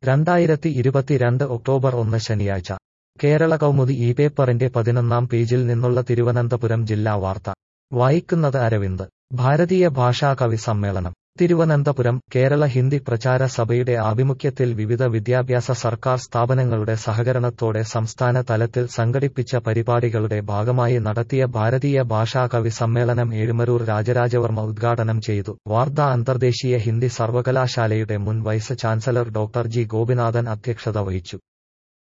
2022 October 1 ശനിയാഴ്ച കേരള കൗമുദി ഈ പേപ്പറിന്റെ 11-ാം പേജിൽ നിന്നുള്ള തിരുവനന്തപുരം ജില്ലാ വാർത്ത വായിക്കുന്നത് അരവിന്ദ്. ഭാരതീയ ഭാഷാ കവി സമ്മേളനം തിരുവനന്തപുരം. കേരള ഹിന്ദി പ്രചാര സഭയുടെ ആഭിമുഖ്യത്തിൽ വിവിധ വിദ്യാഭ്യാസ സർക്കാർ സ്ഥാപനങ്ങളുടെ സഹകരണത്തോടെ സംസ്ഥാന തലത്തിൽ സംഘടിപ്പിച്ച പരിപാടികളുടെ ഭാഗമായി നടത്തിയ ഭാരതീയ ഭാഷാ കവി സമ്മേളനം ഏഴുമരൂർ രാജരാജവർമ്മ ഉദ്ഘാടനം ചെയ്തു. വാർധ അന്തർദേശീയ ഹിന്ദി സർവകലാശാലയുടെ മുൻ vice chancellor doctor G Gopinathan അധ്യക്ഷത വഹിച്ചു.